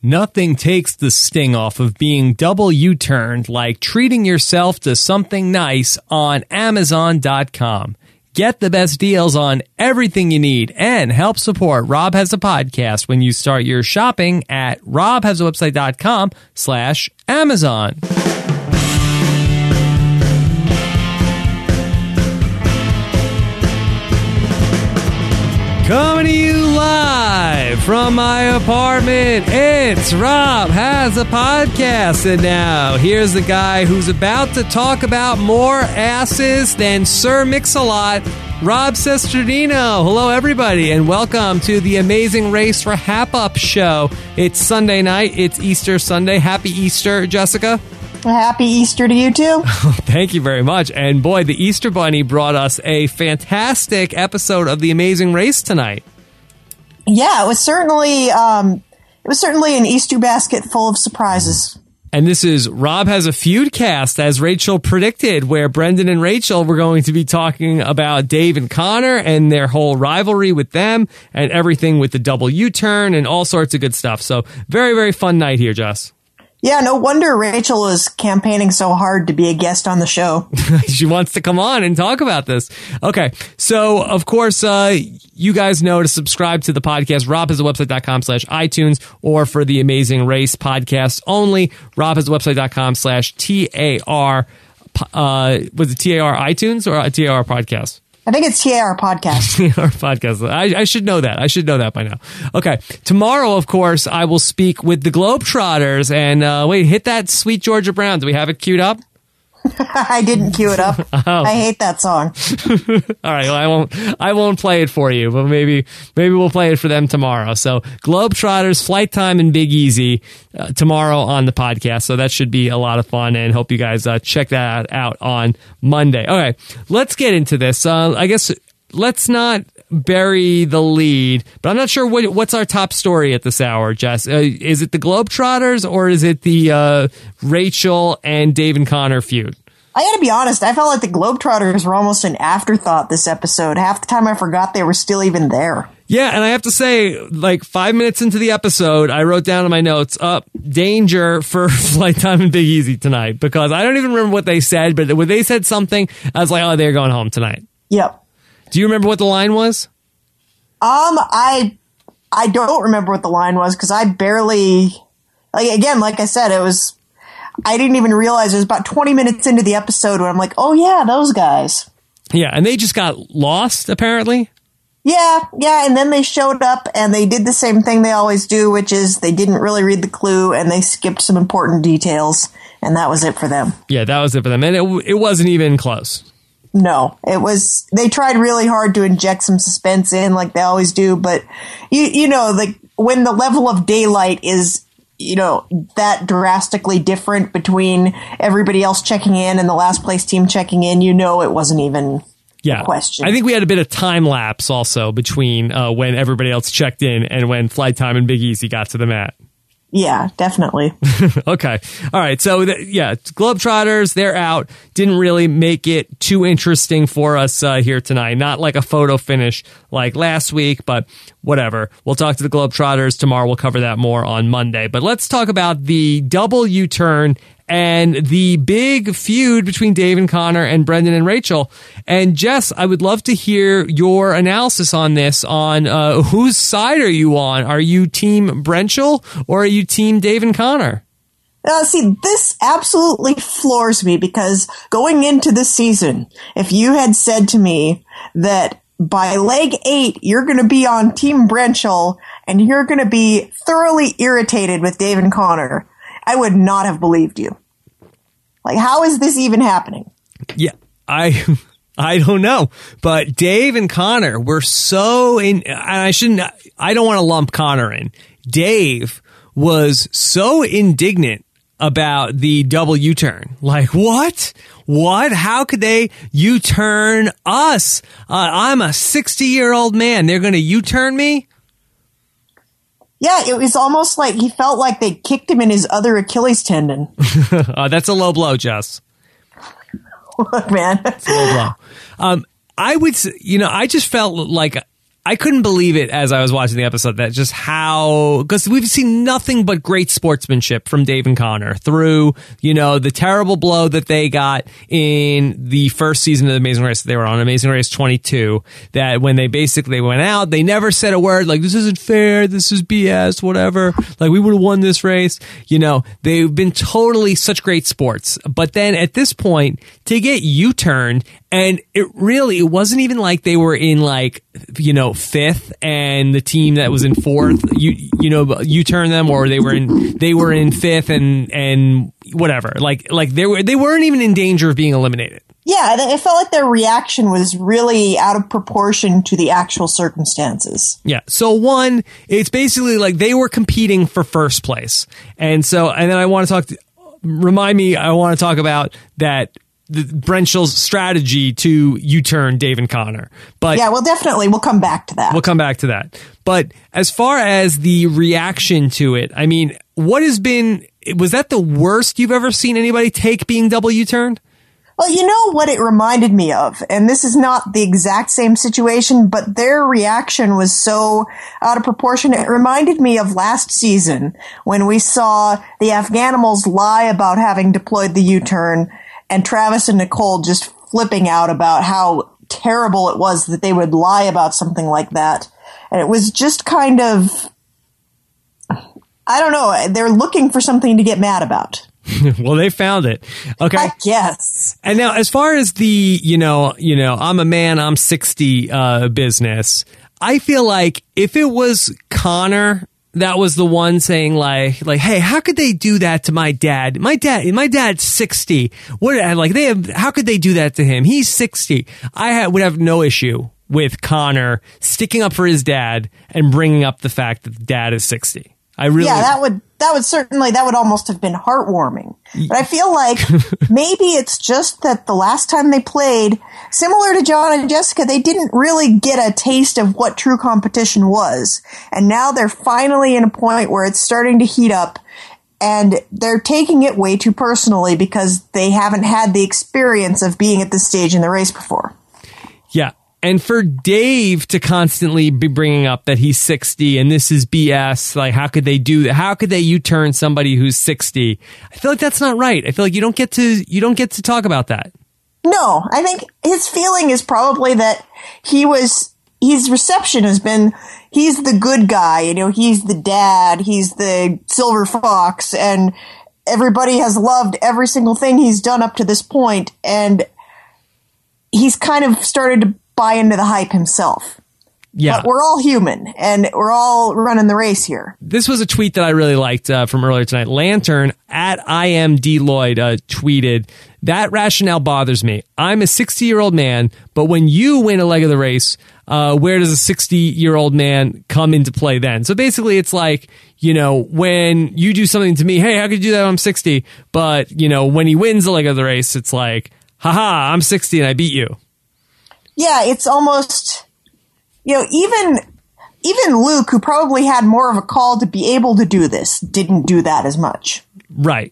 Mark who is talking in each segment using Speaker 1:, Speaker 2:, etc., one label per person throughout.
Speaker 1: Nothing takes the sting off of being double U-turned like treating yourself to something nice on Amazon.com. Get the best deals on everything you need and help support Rob Has a Podcast when you start your shopping at robhasawebsite.com/Amazon. Coming to you live from my apartment, it's Rob Has a Podcast. And now, here's the guy who's about to talk about more asses than Sir Mix-a-Lot, Rob Cesternino. Hello, everybody, and welcome to the Amazing Race for Hap-Up show. It's Sunday night. It's Easter Sunday. Happy Easter, Jessica.
Speaker 2: Happy Easter to you, too.
Speaker 1: Thank you very much. And boy, the Easter Bunny brought us a fantastic episode of The Amazing Race tonight.
Speaker 2: Yeah, it was certainly an Easter basket full of surprises.
Speaker 1: And this is Rob Has a Feud cast, as Rachel predicted, where Brendan and Rachel were going to be talking about Dave and Connor and their whole rivalry with them and everything with the double U-turn and all sorts of good stuff. So very, very fun night here, Jess.
Speaker 2: Yeah, no wonder Rachel is campaigning so hard to be a guest on the show.
Speaker 1: She wants to come on and talk about this. Okay, so of course, you guys know to subscribe to the podcast, robhasawebsite.com/iTunes, or for the Amazing Race podcast only, robhasawebsite.com/TAR. Was it TAR iTunes or TAR podcast?
Speaker 2: I think it's TAR Podcast.
Speaker 1: TAR Podcast. I should know that. I should know that by now. Okay. Tomorrow, of course, I will speak with the Globetrotters. And wait, hit that Sweet Georgia Brown. Do we have it queued up?
Speaker 2: I didn't cue it up.
Speaker 1: Oh.
Speaker 2: I hate that song.
Speaker 1: All right, well, I won't play it for you, but maybe we'll play it for them tomorrow. So Globetrotters, Flight Time, and Big Easy tomorrow on the podcast. So that should be a lot of fun, and hope you guys check that out on Monday. Okay, let's get into this. I guess let's not bury the lead, but I'm not sure what's our top story at this hour, Jess. Is it the Globetrotters or is it the Rachel and Dave and Connor feud?
Speaker 2: I gotta be honest, I felt like the Globetrotters were almost an afterthought this episode. Half the time I forgot they were still even there.
Speaker 1: Yeah, and I have to say, like 5 minutes into the episode, I wrote down in my notes, danger for Flight Time and Big Easy tonight, because I don't even remember what they said, but when they said something, I was like, oh, they're going home tonight.
Speaker 2: Yep.
Speaker 1: Do you remember what the line was?
Speaker 2: I don't remember what the line was because I barely, like I said, I didn't even realize it was about 20 minutes into the episode when I'm like, oh yeah, those guys.
Speaker 1: Yeah, and they just got lost, apparently.
Speaker 2: Yeah, and then they showed up and they did the same thing they always do, which is they didn't really read the clue and they skipped some important details, and that was it for them.
Speaker 1: Yeah, that was it for them, and it wasn't even close.
Speaker 2: No, they tried really hard to inject some suspense in like they always do, but you know, like when the level of daylight is, that drastically different between everybody else checking in and the last place team checking in, it wasn't even a question. I
Speaker 1: think we had a bit of time lapse also between when everybody else checked in and when Flight Time and Big Easy got to the mat.
Speaker 2: Yeah, definitely.
Speaker 1: Okay. All right. So, Globetrotters, they're out. Didn't really make it too interesting for us here tonight. Not like a photo finish like last week, but whatever. We'll talk to the Globetrotters tomorrow. We'll cover that more on Monday. But let's talk about the double U-turn and the big feud between Dave and Connor and Brendan and Rachel. And Jess, I would love to hear your analysis on this, on whose side are you on? Are you Team Brenchel or are you Team Dave and Connor?
Speaker 2: See, this absolutely floors me because going into this season, if you had said to me that by leg 8, you're going to be on Team Brenchel and you're going to be thoroughly irritated with Dave and Connor, I would not have believed you. Like, how is this even happening?
Speaker 1: Yeah, I don't know. But Dave and Connor were so in, and I don't want to lump Connor in. Dave was so indignant about the double U-turn. Like, what? How could they U-turn us? I'm a 60-year-old man. They're going to U-turn me?
Speaker 2: Yeah, it was almost like he felt like they kicked him in his other Achilles tendon.
Speaker 1: That's a low blow, Jess.
Speaker 2: Look, man.
Speaker 1: It's a low blow. I would, I just felt like I couldn't believe it as I was watching the episode that just how, because we've seen nothing but great sportsmanship from Dave and Connor through, the terrible blow that they got in the first season of The Amazing Race. They were on Amazing Race 22, that when they basically went out, they never said a word like, this isn't fair, this is BS, whatever. Like, we would have won this race. They've been totally such great sports. But then at this point, to get U-turned, and it wasn't even like they were in fifth and the team that was in fourth, you turn them, or they were in fifth and whatever. Like they weren't even in danger of being eliminated.
Speaker 2: Yeah, it felt like their reaction was really out of proportion to the actual circumstances.
Speaker 1: Yeah. So one, it's basically like they were competing for first place. And then I want to talk about that, the Brenshall's strategy to U-turn Dave and Connor. But
Speaker 2: yeah, well, definitely. We'll come back to that. But as far as the reaction to it, I mean, was that the worst you've ever seen anybody take being double U-turned? Well, you know what it reminded me of, and this is not the exact same situation, but their reaction was so out of proportion. It reminded me of last season when we saw the Afghanimals lie about having deployed the U-turn, and Travis and Nicole just flipping out about how terrible it was that they would lie about something like that. And it was just kind of, I don't know, they're looking for something to get mad about.
Speaker 1: Well, they found it. Okay.
Speaker 2: I guess.
Speaker 1: And now, as far as the, I'm a man, I'm 60 business, I feel like if it was Connor that was the one saying like, hey, how could they do that to my dad? My dad's 60. How could they do that to him? He's 60. Would have no issue with Connor sticking up for his dad and bringing up the fact that the dad is 60.
Speaker 2: That would almost have been heartwarming. But I feel like maybe it's just that the last time they played, similar to John and Jessica, they didn't really get a taste of what true competition was. And now they're finally in a point where it's starting to heat up, and they're taking it way too personally because they haven't had the experience of being at this stage in the race before. Yeah.
Speaker 1: And for Dave to constantly be bringing up that he's 60 and this is BS, like how could they do that? How could they U-turn somebody who's 60? I feel like that's not right. I feel like you don't get to talk about that.
Speaker 2: No, I think his feeling is probably that his reception has been, he's the good guy, he's the dad, he's the silver fox, and everybody has loved every single thing he's done up to this point, and he's kind of started to buy into the hype himself. Yeah. But we're all human, and we're all running the race here.
Speaker 1: This was a tweet that I really liked from earlier tonight. Lantern at IMDLloyd tweeted, "That rationale bothers me. I'm a 60-year-old man, but when you win a leg of the race, where does a 60-year-old man come into play then?" So basically it's like, when you do something to me, hey, how could you do that when I'm 60? But, when he wins a leg of the race, it's like, haha, I'm 60 and I beat you.
Speaker 2: Yeah, it's almost, even Luke, who probably had more of a call to be able to do this, didn't do that as much.
Speaker 1: Right.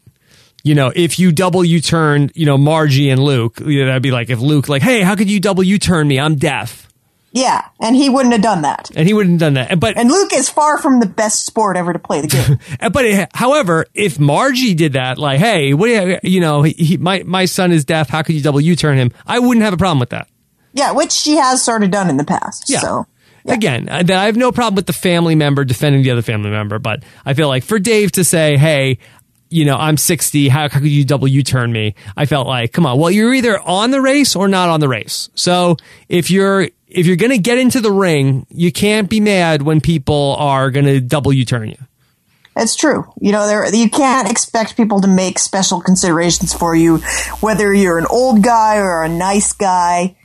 Speaker 1: If you double U-turn, Margie and Luke, that'd be like if Luke, hey, how could you double U-turn me? I'm deaf.
Speaker 2: Yeah, and he wouldn't have done that.
Speaker 1: And
Speaker 2: Luke is far from the best sport ever to play the game.
Speaker 1: However, if Margie did that, like, hey, what do you, my son is deaf, how could you double U-turn him? I wouldn't have a problem with that.
Speaker 2: Yeah, which she has sort of done in the past. Yeah. So, yeah.
Speaker 1: Again, I have no problem with the family member defending the other family member, but I feel like for Dave to say, hey, I'm 60, how could you double U-turn me? I felt like, come on, well, you're either on the race or not on the race. So if you're going to get into the ring, you can't be mad when people are going to double U-turn you.
Speaker 2: It's true. You can't expect people to make special considerations for you, whether you're an old guy or a nice guy.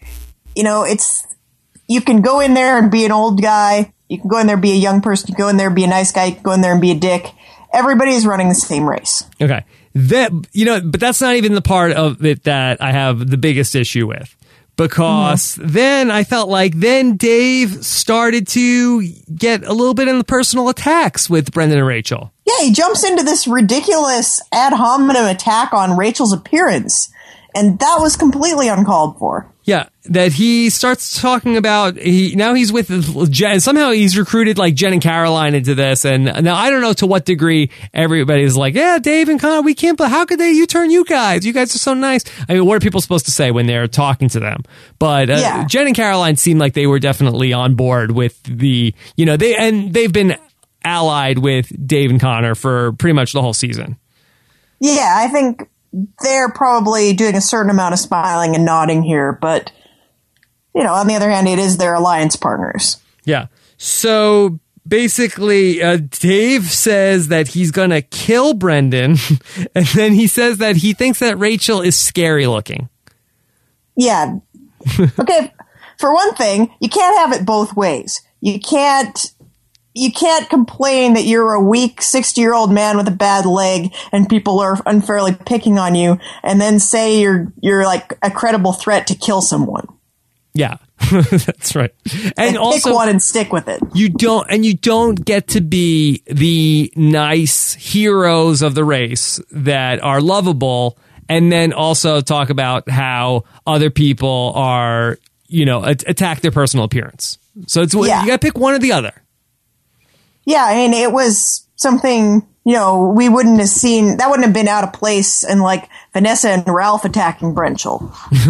Speaker 2: You can go in there and be an old guy. You can go in there and be a young person. You can go in there and be a nice guy. You can go in there and be a dick. Everybody is running the same race.
Speaker 1: Okay. But that's not even the part of it that I have the biggest issue with. Because then I felt like Dave started to get a little bit in the personal attacks with Brendan and Rachel.
Speaker 2: Yeah, he jumps into this ridiculous ad hominem attack on Rachel's appearance. And that was completely uncalled for.
Speaker 1: Yeah, that he starts talking about now he's with Jen. Somehow he's recruited like Jen and Caroline into this, and now I don't know to what degree everybody's like, yeah, Dave and Connor, we can't. How could they U-turn you guys? You guys are so nice. I mean, what are people supposed to say when they're talking to them? But Jen and Caroline seemed like they were definitely on board with they've been allied with Dave and Connor for pretty much the whole season.
Speaker 2: Yeah, I think they're probably doing a certain amount of smiling and nodding here, but, on the other hand, it is their alliance partners.
Speaker 1: Yeah. So basically, Dave says that he's going to kill Brendan, and then he says that he thinks that Rachel is scary looking.
Speaker 2: Yeah. Okay, for one thing, you can't have it both ways. You can't complain that you're a weak 60-year-old man with a bad leg and people are unfairly picking on you and then say you're like a credible threat to kill someone.
Speaker 1: Yeah, that's right. And also,
Speaker 2: pick one and stick with it.
Speaker 1: You don't get to be the nice heroes of the race that are lovable and then also talk about how other people are, attack their personal appearance. So you got to pick one or the other.
Speaker 2: Yeah, I mean, it was something, we wouldn't have seen. That wouldn't have been out of place in, like, Vanessa and Ralph attacking Brenchel.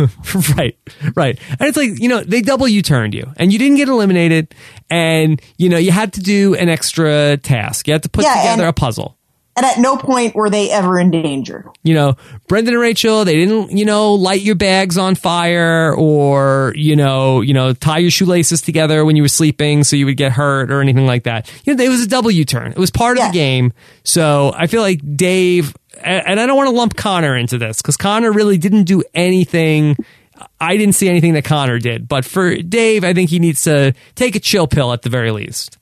Speaker 2: Right. And it's like, they double U-turned you, and you didn't get eliminated, and, you had to do an extra task. You had to put together a puzzle. And at no point were they ever in danger.
Speaker 1: Brendan and Rachel, they didn't, light your bags on fire or, tie your shoelaces together when you were sleeping so you would get hurt or anything like that. It was a double U-turn. It was part of the game. So I feel like Dave, and I don't want to lump Connor into this because Connor really didn't do anything. I didn't see anything that Connor did. But for Dave, I think he needs to take a chill pill at the very least.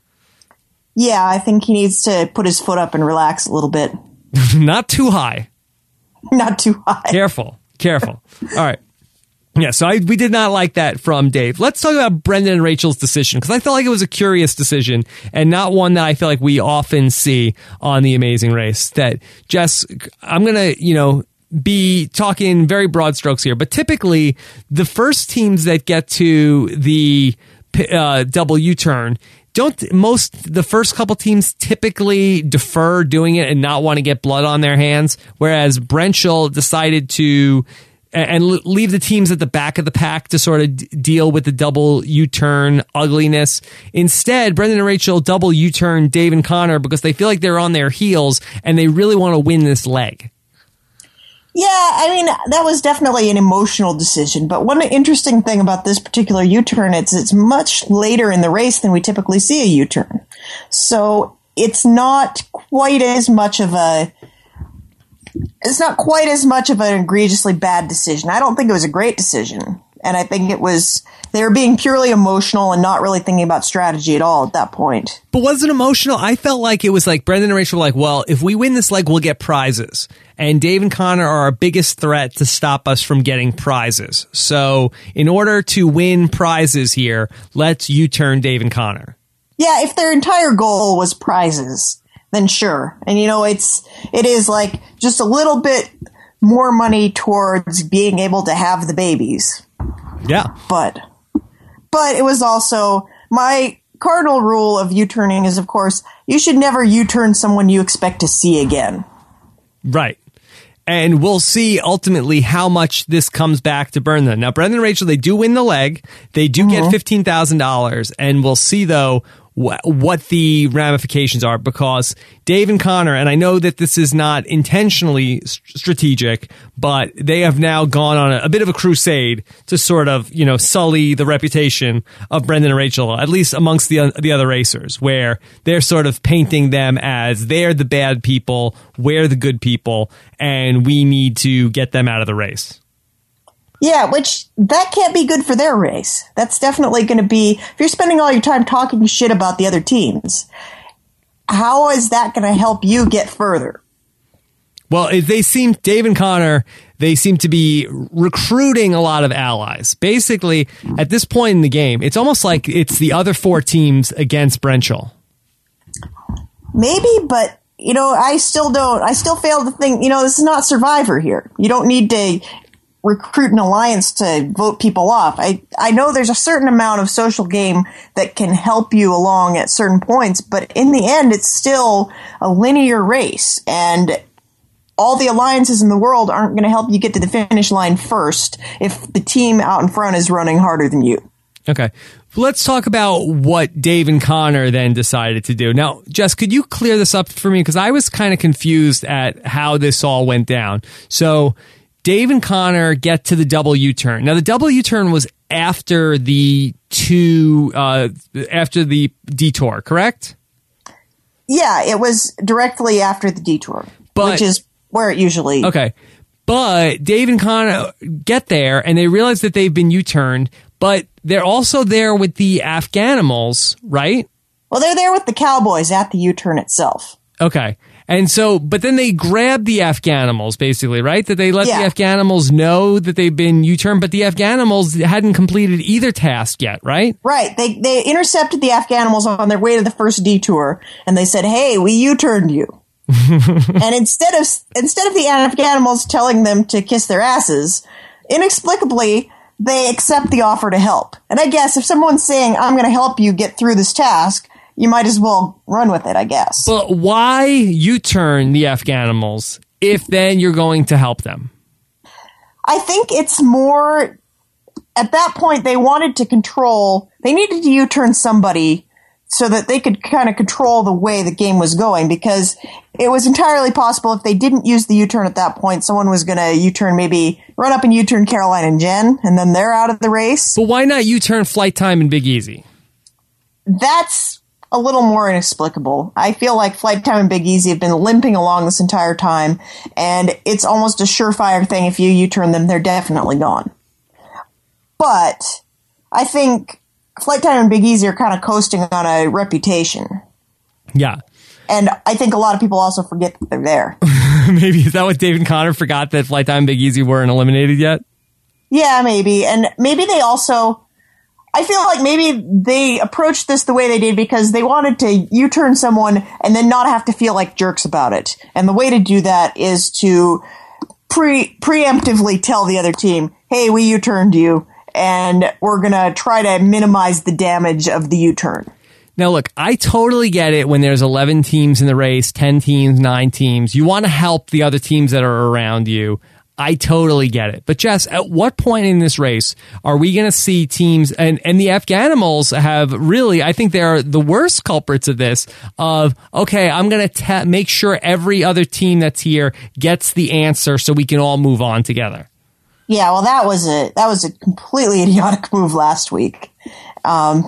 Speaker 2: Yeah, I think he needs to put his foot up and relax a little bit.
Speaker 1: Not too high.
Speaker 2: Not too high.
Speaker 1: Careful. All right. Yeah, so we did not like that from Dave. Let's talk about Brendan and Rachel's decision, because I felt like it was a curious decision and not one that I feel like we often see on The Amazing Race. That, Jess, I'm going to, be talking very broad strokes here, but typically the first teams that get to the double U-turn, the first couple teams typically defer doing it and not want to get blood on their hands, whereas Brenchel decided to and leave the teams at the back of the pack to sort of deal with the double U-turn ugliness. Instead, Brendan and Rachel double U-turn Dave and Connor because they feel like they're on their heels and they really want to win this leg.
Speaker 2: Yeah, I mean, that was definitely an emotional decision. But one interesting thing about this particular U-turn is it's much later in the race than we typically see a U-turn. So it's not quite as much of an egregiously bad decision. I don't think it was a great decision. And I think they were being purely emotional and not really thinking about strategy at all at that point.
Speaker 1: But was it emotional? I felt like it was like Brendan and Rachel were like, well, if we win this leg, we'll get prizes. And Dave and Connor are our biggest threat to stop us from getting prizes. So in order to win prizes here, let's U-turn Dave and Connor.
Speaker 2: Yeah, if their entire goal was prizes, then sure. And it is like just a little bit more money towards being able to have the babies.
Speaker 1: Yeah.
Speaker 2: But it was also my cardinal rule of U-turning is, of course, you should never U-turn someone you expect to see again.
Speaker 1: Right. And we'll see ultimately how much this comes back to burn them. Now, Brendan and Rachel, they do win the leg. They do get $15,000. And we'll see, though, what the ramifications are, because Dave and Connor, and I know that this is not intentionally strategic, but they have now gone on a bit of a crusade to sort of, sully the reputation of Brendan and Rachel, at least amongst the other racers, where they're sort of painting them as they're the bad people, we're the good people, and we need to get them out of the race.
Speaker 2: Yeah, which that can't be good for their race. That's definitely going to be, if you're spending all your time talking shit about the other teams, how is that going to help you get further?
Speaker 1: Well, Dave and Connor, they seem to be recruiting a lot of allies. Basically, at this point in the game, it's almost like it's the other four teams against Brenchel.
Speaker 2: Maybe, but, I still fail to think, this is not Survivor here. You don't need to recruit an alliance to vote people off. I know there's a certain amount of social game that can help you along at certain points, but in the end, it's still a linear race, and all the alliances in the world aren't going to help you get to the finish line first if the team out in front is running harder than you.
Speaker 1: Okay. Let's talk about what Dave and Connor then decided to do. Now, Jess, could you clear this up for me? Because I was kind of confused at how this all went down. So Dave and Connor get to the double U-turn. Now, the double U-turn was after the detour, correct?
Speaker 2: Yeah, it was directly after the detour, which is where it usually...
Speaker 1: Okay. But Dave and Connor get there, and they realize that they've been U-turned, but they're also there with the Afghanimals, right?
Speaker 2: Well, they're there with the Cowboys at the U-turn itself.
Speaker 1: Okay. And so, but then they grab the Afghanimals, basically, right? That they let the Afghanimals know that they've been U-turned, but the Afghanimals hadn't completed either task yet, right?
Speaker 2: Right. They intercepted the Afghanimals on their way to the first detour, and they said, "Hey, we U-turned you." And instead of the Afghanimals telling them to kiss their asses, inexplicably, they accept the offer to help. And I guess if someone's saying, "I'm going to help you get through this task," you might as well run with it, I guess.
Speaker 1: But why U-turn the Afghanimals if then you're going to help them?
Speaker 2: I think it's more, at that point, they needed to U-turn somebody so that they could kind of control the way the game was going, because it was entirely possible if they didn't use the U-turn at that point, someone was going to U-turn, maybe run up and U-turn Caroline and Jen, and then they're out of the race.
Speaker 1: But why not U-turn Flight Time and Big Easy?
Speaker 2: That's a little more inexplicable. I feel like Flight Time and Big Easy have been limping along this entire time, and it's almost a surefire thing. If you U-turn them, they're definitely gone. But I think Flight Time and Big Easy are kind of coasting on a reputation.
Speaker 1: Yeah.
Speaker 2: And I think a lot of people also forget that they're there.
Speaker 1: Maybe. Is that what Dave and Connor forgot, that Flight Time and Big Easy weren't eliminated yet?
Speaker 2: Yeah, maybe. And maybe they also... I feel like maybe they approached this the way they did because they wanted to U-turn someone and then not have to feel like jerks about it. And the way to do that is to preemptively tell the other team, "Hey, we U-turned you, and we're going to try to minimize the damage of the U-turn."
Speaker 1: Now, look, I totally get it when there's 11 teams in the race, 10 teams, 9 teams. You want to help the other teams that are around you. I totally get it. But Jess, at what point in this race are we going to see teams, and the Afghanimals have really, I think they're the worst culprits of this, of, okay, I'm going to make sure every other team that's here gets the answer so we can all move on together.
Speaker 2: Yeah, well, that was a completely idiotic move last week. I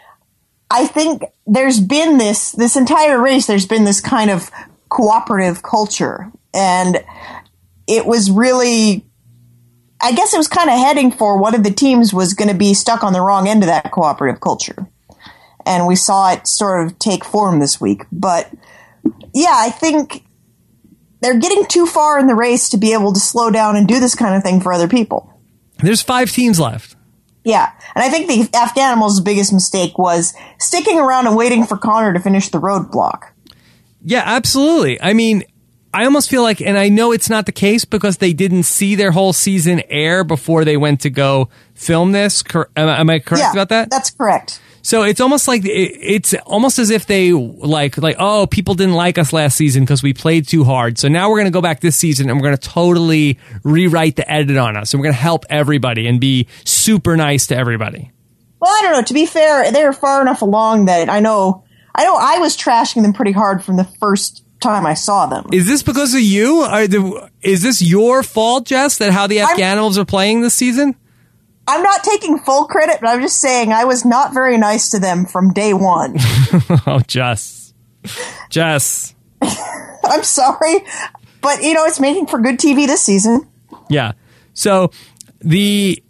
Speaker 2: think there's been this entire race, there's been this kind of cooperative culture, and it was really, I guess it was kind of heading for one of the teams was going to be stuck on the wrong end of that cooperative culture. And we saw it sort of take form this week. But yeah, I think they're getting too far in the race to be able to slow down and do this kind of thing for other people.
Speaker 1: There's 5 teams left.
Speaker 2: Yeah. And I think the Afghanimals' biggest mistake was sticking around and waiting for Connor to finish the roadblock. Yeah,
Speaker 1: absolutely. I mean, I almost feel like, and I know it's not the case because they didn't see their whole season air before they went to go film this. Am I correct about that?
Speaker 2: That's correct.
Speaker 1: So it's almost like it's almost as if they like, oh, people didn't like us last season because we played too hard. So now we're going to go back this season and we're going to totally rewrite the edit on us. And we're going to help everybody and be super nice to everybody.
Speaker 2: Well, I don't know. To be fair, they were far enough along that I know I was trashing them pretty hard from the first time I saw them.
Speaker 1: Is this because of you? Is this your fault, Jess, that how the Afghanimals are playing this season?
Speaker 2: I'm not taking full credit, but I'm just saying I was not very nice to them from day one.
Speaker 1: Oh, Jess.
Speaker 2: I'm sorry, but it's making for good TV this season.
Speaker 1: Yeah. So the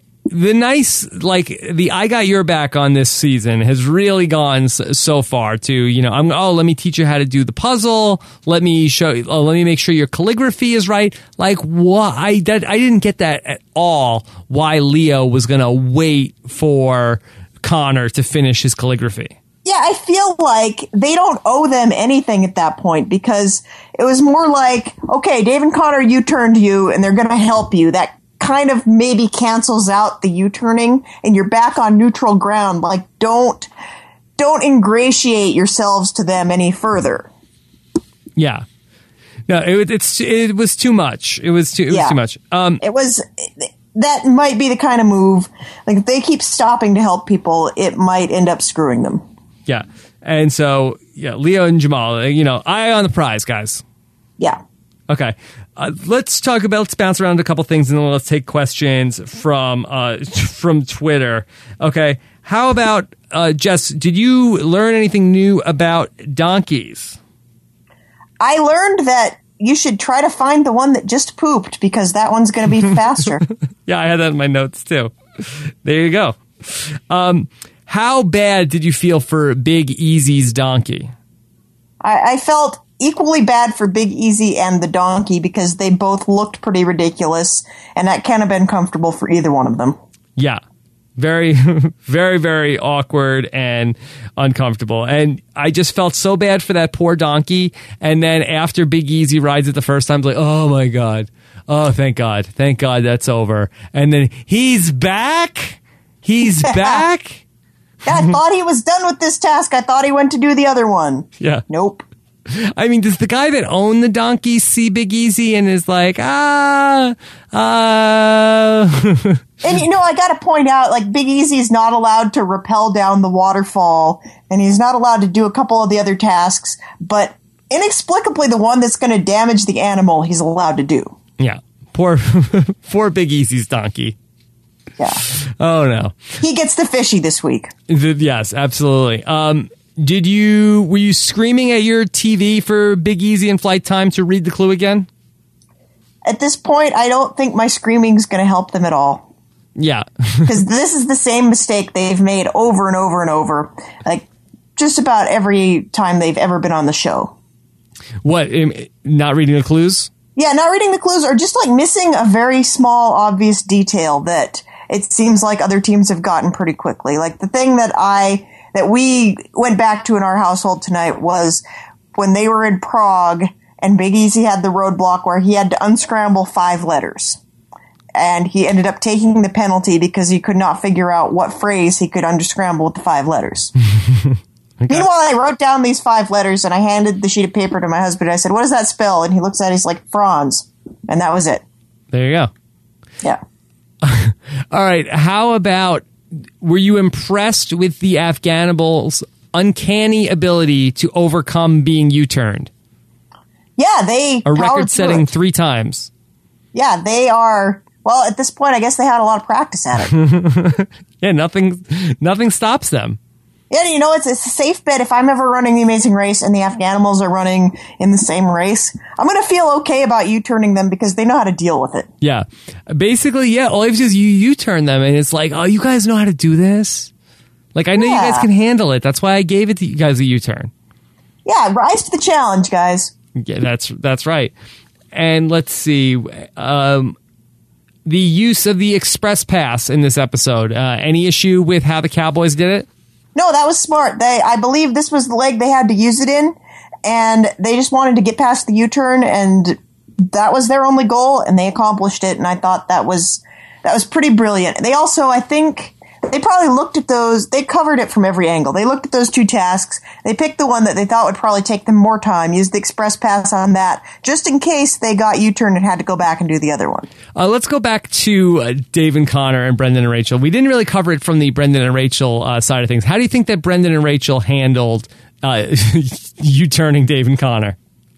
Speaker 1: I got your back on this season has really gone so far to, let me teach you how to do the puzzle. Let me make sure your calligraphy is right. Like, what? I didn't get that at all. Why Leo was going to wait for Connor to finish his calligraphy.
Speaker 2: Yeah, I feel like they don't owe them anything at that point because it was more like, okay, Dave and Connor U-turned you and they're going to help you. That kind of maybe cancels out the U-turning and you're back on neutral ground. Like, don't ingratiate yourselves to them any further.
Speaker 1: Yeah. No, it was too much. It was too much.
Speaker 2: That might be the kind of move, like, if they keep stopping to help people, it might end up screwing them.
Speaker 1: Yeah. And so, yeah, Leo and Jamal, eye on the prize, guys.
Speaker 2: Yeah.
Speaker 1: Okay. Let's bounce around a couple things and then let's take questions from Twitter. Okay. How about, Jess, did you learn anything new about donkeys? I
Speaker 2: learned that you should try to find the one that just pooped because that one's going to be faster.
Speaker 1: Yeah, I had that in my notes too. There you go. How bad did you feel for Big Easy's donkey?
Speaker 2: I felt equally bad for Big Easy and the donkey because they both looked pretty ridiculous, and that can't have been comfortable for either one of them.
Speaker 1: Yeah. Very, very, very awkward and uncomfortable. And I just felt so bad for that poor donkey. And then after Big Easy rides it the first time, I was like, oh my God. Oh, thank God. Thank God that's over. And then he's back. He's back.
Speaker 2: I thought he was done with this task. I thought he went to do the other one.
Speaker 1: Yeah.
Speaker 2: Nope.
Speaker 1: I mean, does the guy that owned the donkey see Big Easy and is like, And
Speaker 2: I got to point out, like, Big Easy is not allowed to rappel down the waterfall, and he's not allowed to do a couple of the other tasks, but inexplicably the one that's going to damage the animal he's allowed to do.
Speaker 1: Yeah. Poor Big Easy's donkey.
Speaker 2: Yeah.
Speaker 1: Oh, no.
Speaker 2: He gets the fishy this week.
Speaker 1: Yes, absolutely. Were you screaming at your TV for Big Easy and Flight Time to read the clue again?
Speaker 2: At this point, I don't think my screaming is going to help them at all.
Speaker 1: Yeah.
Speaker 2: Because this is the same mistake they've made over and over and over. Like, just about every time they've ever been on the show.
Speaker 1: What? Not reading the clues?
Speaker 2: Yeah, not reading the clues, or just, like, missing a very small, obvious detail that it seems like other teams have gotten pretty quickly. Like, the thing that we went back to in our household tonight was when they were in Prague and Big Easy had the roadblock where he had to unscramble 5 letters. And he ended up taking the penalty because he could not figure out what phrase he could unscramble with the 5 letters. Okay. Meanwhile, I wrote down these 5 letters and I handed the sheet of paper to my husband. I said, "What does that spell?" And he looks at it, he's like, "Franz." And that was it.
Speaker 1: There you go.
Speaker 2: Yeah.
Speaker 1: All right. How about, were you impressed with the Afghanibal's uncanny ability to overcome being U-turned?
Speaker 2: Yeah, they
Speaker 1: a record-setting 3 times.
Speaker 2: Yeah, they are. Well, at this point, I guess they had a lot of practice at it.
Speaker 1: Yeah, nothing stops them.
Speaker 2: Yeah, it's a safe bet. If I'm ever running the Amazing Race and the Afghanimals are running in the same race, I'm going to feel okay about U-turning them because they know how to deal with it.
Speaker 1: Yeah. Basically, yeah, all you have to do is you U-turn them, and it's like, oh, you guys know how to do this? Like, I know you guys can handle it. That's why I gave it to you guys a U-turn.
Speaker 2: Yeah, rise to the challenge, guys.
Speaker 1: Yeah, that's right. And let's see, the use of the Express Pass in this episode. Any issue with how the Cowboys did it?
Speaker 2: No, that was smart. I believe this was the leg they had to use it in, and they just wanted to get past the U-turn, and that was their only goal, and they accomplished it, and I thought that was pretty brilliant. They also, I think, they probably looked at those, they covered it from every angle. They looked at those 2 tasks, they picked the one that they thought would probably take them more time, used the Express Pass on that, just in case they got U-turned and had to go back and do the other one.
Speaker 1: Let's go back to Dave and Connor and Brendan and Rachel. We didn't really cover it from the Brendan and Rachel side of things. How do you think that Brendan and Rachel handled U-turning Dave and Connor?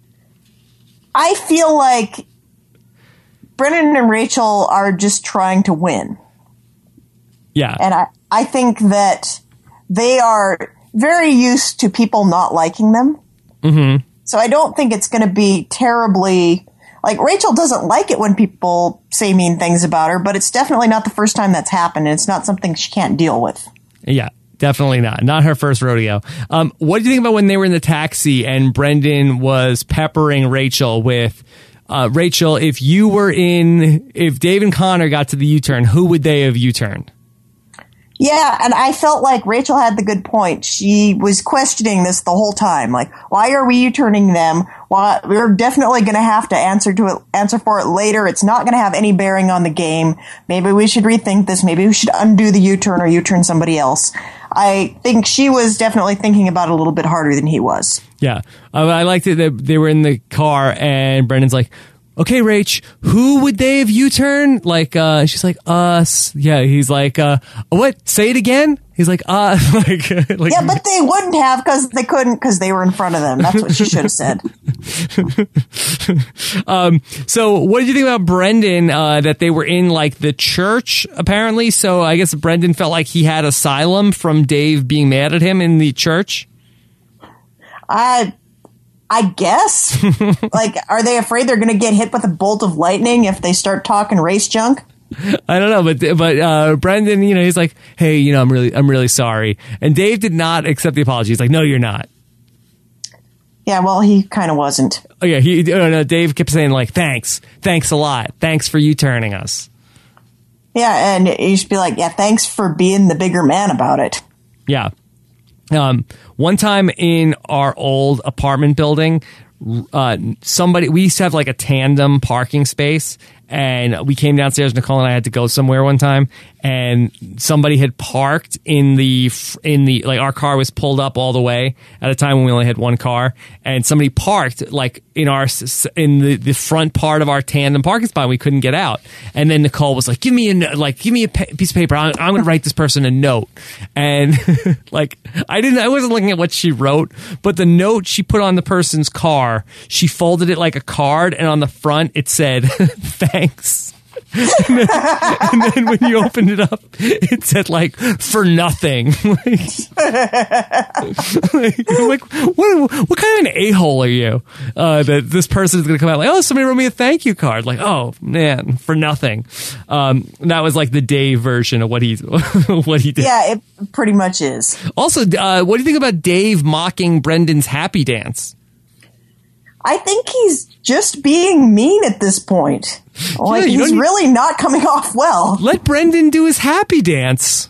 Speaker 2: I feel like Brendan and Rachel are just trying to win.
Speaker 1: Yeah.
Speaker 2: And I think that they are very used to people not liking them.
Speaker 1: Mm-hmm.
Speaker 2: So I don't think it's going to be terribly... Like, Rachel doesn't like it when people say mean things about her, but it's definitely not the first time that's happened, and it's not something she can't deal with.
Speaker 1: Yeah, definitely not. Not her first rodeo. What do you think about when they were in the taxi and Brendan was peppering Rachel with, Rachel, if Dave and Connor got to the U-turn, who would they have U-turned?
Speaker 2: Yeah, and I felt like Rachel had the good point. She was questioning this the whole time. Like, why are we U-turning them? Why, we're definitely going to have to answer for it later. It's not going to have any bearing on the game. Maybe we should rethink this. Maybe we should undo the U-turn or U-turn somebody else. I think she was definitely thinking about it a little bit harder than he was.
Speaker 1: Yeah. I liked it that they were in the car and Brendan's like, okay, Rach, who would they have U-turned? Like, she's like, us. Yeah, he's like, what? Say it again? He's like, like,
Speaker 2: yeah, but they wouldn't have because they couldn't because they were in front of them. That's what she should have said.
Speaker 1: So what did you think about Brendan, that they were in like the church apparently? So I guess Brendan felt like he had asylum from Dave being mad at him in the church.
Speaker 2: I guess. Like, are they afraid they're going to get hit with a bolt of lightning if they start talking race junk?
Speaker 1: I don't know, but Brendan, he's like, hey, I'm really sorry. And Dave did not accept the apology. He's like, no, you're not.
Speaker 2: Yeah, well, he kind of wasn't.
Speaker 1: Oh yeah, Dave kept saying like, thanks a lot, thanks for U-turning us.
Speaker 2: Yeah, and you should be like, yeah, thanks for being the bigger man about it.
Speaker 1: Yeah. One time in our old apartment building, we used to have like a tandem parking space, and we came downstairs. Nicole and I had to go somewhere one time, and somebody had parked in the like, our car was pulled up all the way at a time when we only had one car, and somebody parked like in the front part of our tandem parking spot. We couldn't get out, and then Nicole was like, give me a piece of paper. I'm going to write this person a note. And like, I wasn't looking at what she wrote, but the note she put on the person's car, she folded it like a card, and on the front it said, thanks. and then when you opened it up, it said like, for nothing. like what kind of an a-hole are you, that this person is going to come out like, oh, somebody wrote me a thank you card, like, oh man, for nothing. That was like the Dave version of what he did.
Speaker 2: Yeah, it pretty much is.
Speaker 1: Also, what do you think about Dave mocking Brendan's happy dance?
Speaker 2: I think he's just being mean at this point. Like, he's really not coming off well.
Speaker 1: Let Brendan do his happy dance.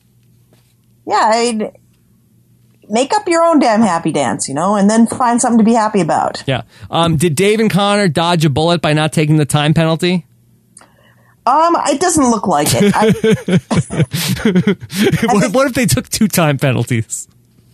Speaker 2: Yeah, make up your own damn happy dance, and then find something to be happy about.
Speaker 1: Yeah. Did Dave and Connor dodge a bullet by not taking the time penalty?
Speaker 2: It doesn't look like it.
Speaker 1: What if they took 2 time penalties?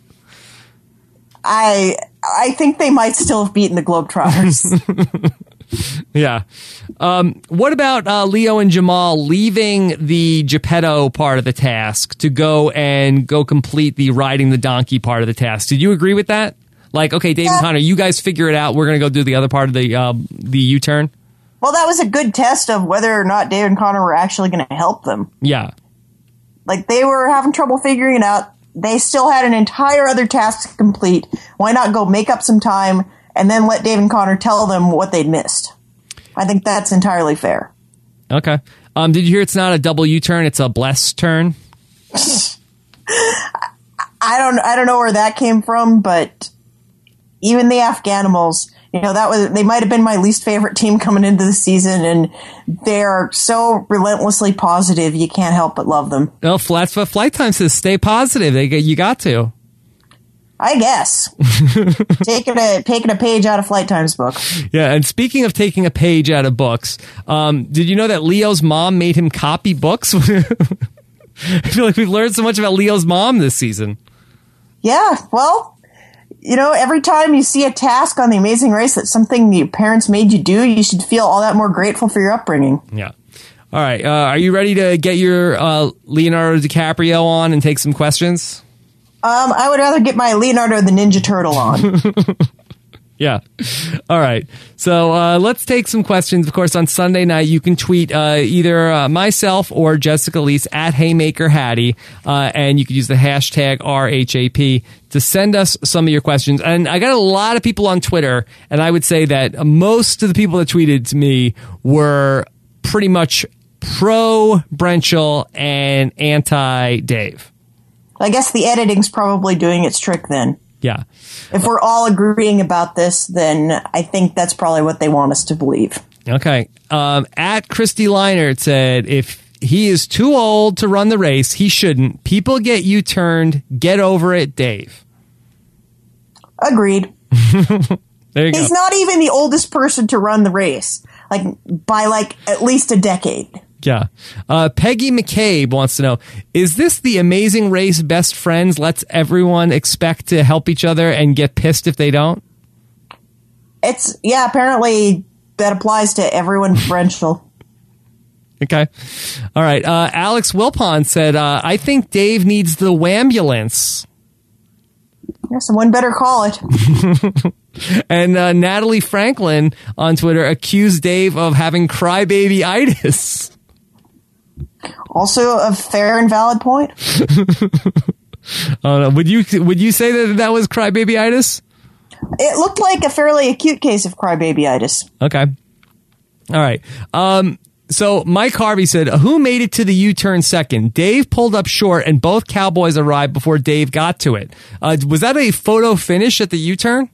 Speaker 2: I think they might still have beaten the Globetrotters.
Speaker 1: Yeah. What about Leo and Jamal leaving the Geppetto part of the task to go complete the riding the donkey part of the task? Did you agree with that? Like, okay, Dave and Connor, you guys figure it out. We're going to go do the other part of the U-turn.
Speaker 2: Well, that was a good test of whether or not Dave and Connor were actually going to help them.
Speaker 1: Yeah.
Speaker 2: Like, they were having trouble figuring it out. They still had an entire other task to complete. Why not go make up some time and then let Dave and Connor tell them what they'd missed? I think that's entirely fair.
Speaker 1: Okay. Did you hear it's not a double U-turn, it's a blessed turn?
Speaker 2: I don't know where that came from, but even the Afghanimals, they might have been my least favorite team coming into the season, and they're so relentlessly positive, you can't help but love them.
Speaker 1: Well, Flight Time says stay positive. You got to.
Speaker 2: I guess. taking a page out of Flight Time's book.
Speaker 1: Yeah, and speaking of taking a page out of books, did you know that Leo's mom made him copy books? I feel like we've learned so much about Leo's mom this season. Yeah,
Speaker 2: well, every time you see a task on The Amazing Race that's something your parents made you do, you should feel all that more grateful for your upbringing.
Speaker 1: Yeah. All right. Are you ready to get your Leonardo DiCaprio on and take some questions?
Speaker 2: I would rather get my Leonardo the Ninja Turtle on.
Speaker 1: Yeah. All right. So let's take some questions. Of course, on Sunday night, you can tweet either myself or Jessica Leese at Haymaker Hattie, and you can use the hashtag RHAP to send us some of your questions. And I got a lot of people on Twitter, and I would say that most of the people that tweeted to me were pretty much pro Brenchel and anti Dave.
Speaker 2: I guess the editing's probably doing its trick then.
Speaker 1: Yeah.
Speaker 2: If we're all agreeing about this, then I think that's probably what they want us to believe.
Speaker 1: Okay. At Christy Leinert said, if he is too old to run the race. He shouldn't. People get U-turned. Get over it, Dave.
Speaker 2: Agreed.
Speaker 1: There you go.
Speaker 2: He's not even the oldest person to run the race, by at least a decade.
Speaker 1: Yeah. Peggy McCabe wants to know, is this the Amazing Race Best Friends lets everyone expect to help each other and get pissed if they don't?
Speaker 2: Apparently that applies to everyone differential.
Speaker 1: Okay. All right. Alex Wilpon said, I think Dave needs the Wambulance.
Speaker 2: Yeah, someone better call it.
Speaker 1: And Natalie Franklin on Twitter accused Dave of having crybaby-itis.
Speaker 2: Also a fair and valid point.
Speaker 1: Would you say that was crybaby-itis?
Speaker 2: It looked like a fairly acute case of crybaby-itis.
Speaker 1: Okay. All right. So Mike Harvey said, who made it to the U-turn second? Dave pulled up short and both Cowboys arrived before Dave got to it. Was that a photo finish at the U-turn?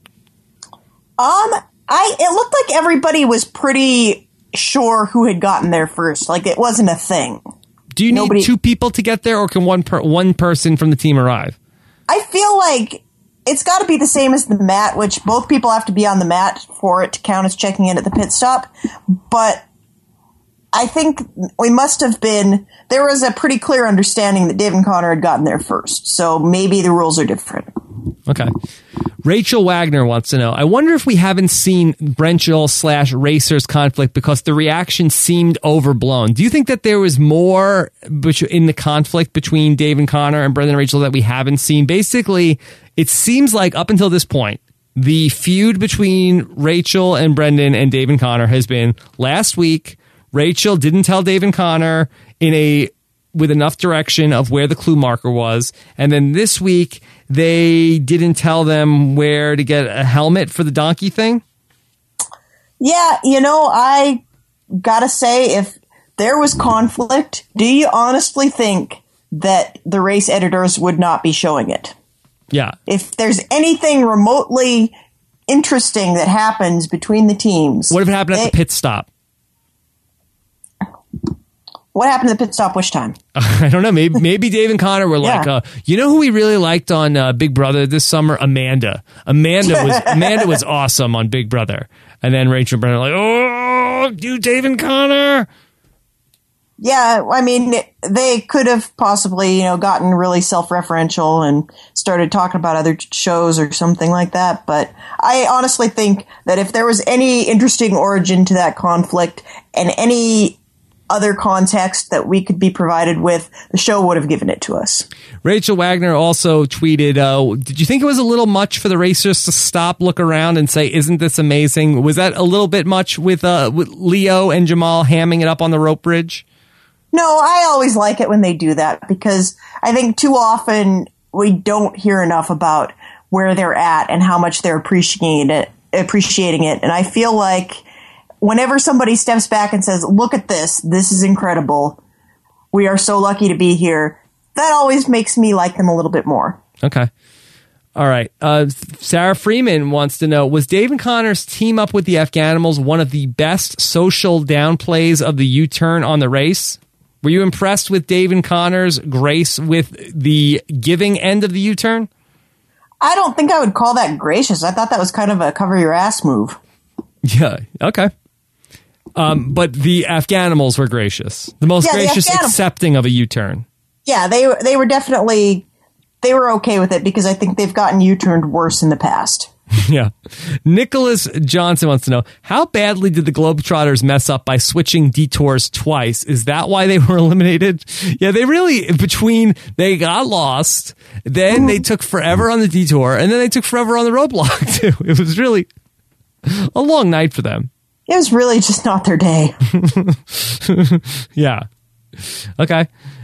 Speaker 2: It looked like everybody was pretty sure who had gotten there first. Like, it wasn't a thing.
Speaker 1: Do you need two people to get there, or can one person from the team arrive?
Speaker 2: I feel like it's got to be the same as the mat, which both people have to be on the mat for it to count as checking in at the pit stop. But I think we must have been, there was a pretty clear understanding that Dave and Connor had gotten there first. So maybe the rules are different.
Speaker 1: Okay. Rachel Wagner wants to know, I wonder if we haven't seen Brenchel/Racers conflict because the reaction seemed overblown. Do you think that there was more in the conflict between Dave and Connor and Brendan and Rachel that we haven't seen? Basically, it seems like up until this point, the feud between Rachel and Brendan and Dave and Connor has been last week, Rachel didn't tell Dave and Connor with enough direction of where the clue marker was. And then this week, they didn't tell them where to get a helmet for the donkey thing. Yeah,
Speaker 2: I gotta say, if there was conflict, do you honestly think that the race editors would not be showing it?
Speaker 1: Yeah.
Speaker 2: If there's anything remotely interesting that happens between the teams.
Speaker 1: What if it happened at the pit stop?
Speaker 2: What happened to the pit stop which time?
Speaker 1: I don't know. Maybe Dave and Connor were like, who we really liked on Big Brother this summer? Amanda. Amanda was awesome on Big Brother. And then Rachel and Brendan were like, you Dave and Connor.
Speaker 2: Yeah, I mean, they could have possibly, gotten really self-referential and started talking about other shows or something like that. But I honestly think that if there was any interesting origin to that conflict and any other context that we could be provided with, the show would have given it to us.
Speaker 1: Rachel Wagner also tweeted, did you think it was a little much for the racers to stop, look around, and say, isn't this amazing? Was that a little bit much with Leo and Jamal hamming it up on the rope bridge?
Speaker 2: No, I always like it when they do that because I think too often we don't hear enough about where they're at and how much they're appreciating it. And I feel like whenever somebody steps back and says, look at this is incredible, we are so lucky to be here, that always makes me like them a little bit more.
Speaker 1: Okay. All right. Sarah Freeman wants to know, was Dave and Connor's team up with the Afghanimals one of the best social downplays of the U-turn on the race? Were you impressed with Dave and Connor's grace with the giving end of the U-turn?
Speaker 2: I don't think I would call that gracious. I thought that was kind of a cover your ass move.
Speaker 1: Yeah. Okay. But the Afghanimals were gracious. The most gracious accepting of a U-turn. Yeah,
Speaker 2: they were definitely, they were okay with it because I think they've gotten U-turned worse in the past.
Speaker 1: Yeah. Nicholas Johnson wants to know, how badly did the Globetrotters mess up by switching detours twice? Is that why they were eliminated? Yeah, they got lost, then they took forever on the detour, and then they took forever on the roadblock, too. It was really a long night for them.
Speaker 2: It was really just not their day.
Speaker 1: Yeah. Okay.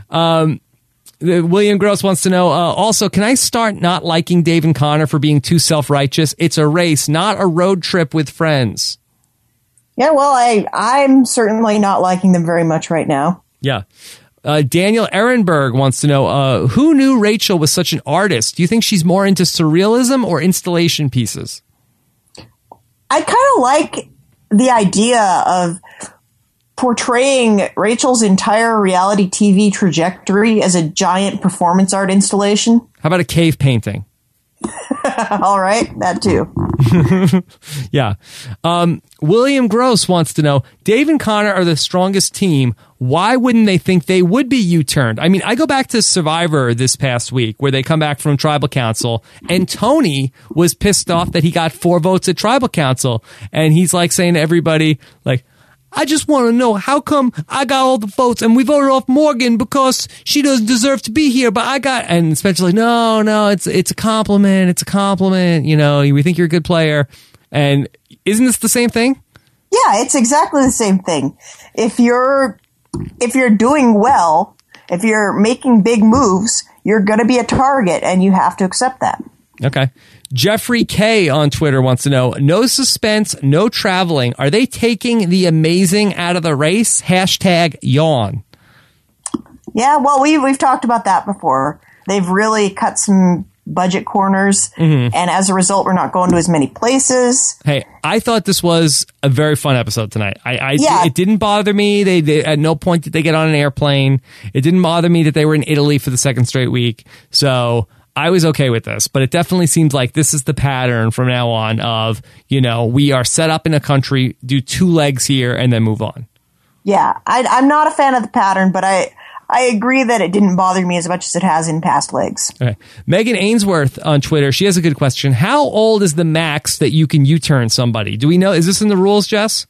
Speaker 1: William Gross wants to know, also, can I start not liking Dave and Connor for being too self-righteous? It's a race, not a road trip with friends.
Speaker 2: Yeah, well, I'm certainly not liking them very much right now.
Speaker 1: Yeah. Daniel Ehrenberg wants to know, who knew Rachel was such an artist? Do you think she's more into surrealism or installation pieces?
Speaker 2: I kind of like the idea of portraying Rachel's entire reality TV trajectory as a giant performance art installation.
Speaker 1: How about a cave painting?
Speaker 2: All right, that too.
Speaker 1: Yeah. William Gross wants to know, Dave and Connor are the strongest team. Why wouldn't they think they would be U-turned? I mean, I go back to Survivor this past week where they come back from Tribal Council and Tony was pissed off that he got 4 votes at Tribal Council. And he's like saying to everybody, like, I just want to know how come I got all the votes and we voted off Morgan because she doesn't deserve to be here, but I got, and Spencer's like, no, it's a compliment. It's a compliment. You know, we think you're a good player. And isn't this the same thing?
Speaker 2: Yeah, it's exactly the same thing. If you're doing well, if you're making big moves, you're going to be a target and you have to accept that.
Speaker 1: Okay. Jeffrey K on Twitter wants to know, no suspense, no traveling. Are they taking the amazing out of the race? # yawn.
Speaker 2: Yeah, well, we've talked about that before. They've really cut some budget corners, and as a result, we're not going to as many places.
Speaker 1: Hey, I thought this was a very fun episode tonight.
Speaker 2: Yeah.
Speaker 1: It didn't bother me. They at no point did they get on an airplane. It didn't bother me that they were in Italy for the second straight week. So I was okay with this, but it definitely seems like this is the pattern from now on of, you know, we are set up in a country, do 2 legs here, and then move on.
Speaker 2: Yeah, I'm not a fan of the pattern, but I agree that it didn't bother me as much as it has in past legs.
Speaker 1: Okay. Megan Ainsworth on Twitter, she has a good question. How old is the max that you can U-turn somebody? Do we know? Is this in the rules, Jess?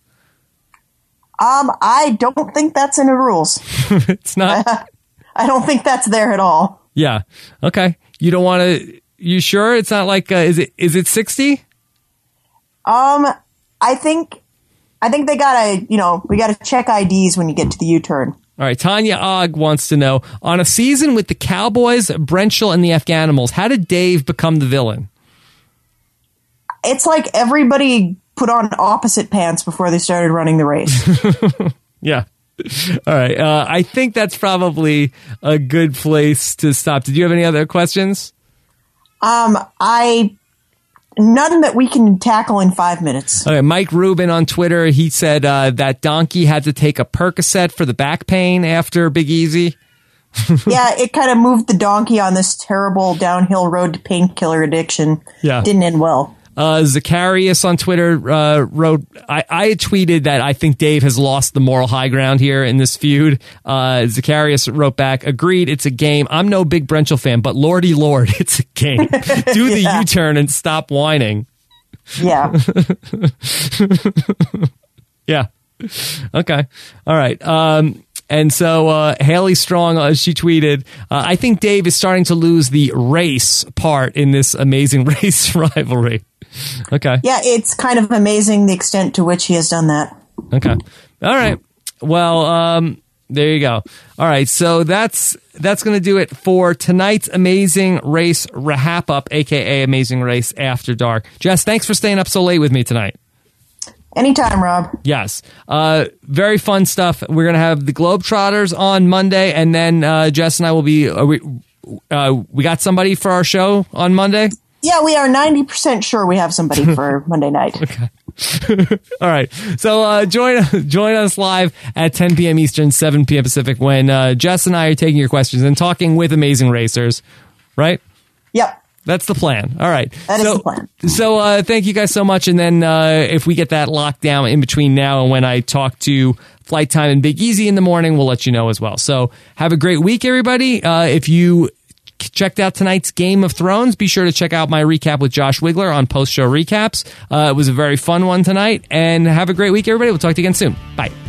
Speaker 2: I don't think that's in the rules.
Speaker 1: It's not?
Speaker 2: I don't think that's there at all.
Speaker 1: Yeah. Okay. You don't want to, you sure? It's not like, is it 60?
Speaker 2: I think they gotta, we gotta check IDs when you get to the U-turn.
Speaker 1: All right. Tanya Ogg wants to know, on a season with the Cowboys, Brenchel, and the Afghanimals, how did Dave become the villain?
Speaker 2: It's like everybody put on opposite pants before they started running the race.
Speaker 1: Yeah. All right. I think that's probably a good place to stop. Did you have any other questions?
Speaker 2: None that we can tackle in 5 minutes.
Speaker 1: Okay. Mike Rubin on Twitter, he said that Donkey had to take a Percocet for the back pain after Big Easy.
Speaker 2: Yeah, it kind of moved the donkey on this terrible downhill road to painkiller addiction.
Speaker 1: Yeah.
Speaker 2: Didn't end well.
Speaker 1: Zacharias on Twitter wrote, I had tweeted that I think Dave has lost the moral high ground here in this feud. Zacharias wrote back, agreed, it's a game. I'm no big Brenchel fan, but lordy lord, it's a game. Do the
Speaker 2: Yeah.
Speaker 1: U-turn and stop whining.
Speaker 2: Yeah.
Speaker 1: Yeah. Okay. All right. And so Haley Strong, she tweeted, I think Dave is starting to lose the race part in this amazing race rivalry. Okay.
Speaker 2: Yeah, it's kind of amazing the extent to which he has done that.
Speaker 1: Okay. All right. Well, there you go. All right. So that's going to do it for tonight's Amazing Race Wrap Up, aka Amazing Race After Dark. Jess, thanks for staying up so late with me tonight.
Speaker 2: Anytime, Rob.
Speaker 1: Yes. Very fun stuff. We're going to have the Globetrotters on Monday, and then Jess and I will be... we got somebody for our show on Monday?
Speaker 2: Yeah, we are 90% sure we have somebody for Monday night.
Speaker 1: Okay. All right. So join us live at 10 p.m. Eastern, 7 p.m. Pacific when Jess and I are taking your questions and talking with amazing racers, right?
Speaker 2: Yep.
Speaker 1: That's the plan. All right.
Speaker 2: That is the plan.
Speaker 1: So thank you guys so much. And then if we get that locked down in between now and when I talk to Flight Time and Big Easy in the morning, we'll let you know as well. So have a great week, everybody. If you checked out tonight's Game of Thrones, be sure to check out my recap with Josh Wigler on post-show recaps. It was a very fun one tonight. And have a great week, everybody. We'll talk to you again soon. Bye.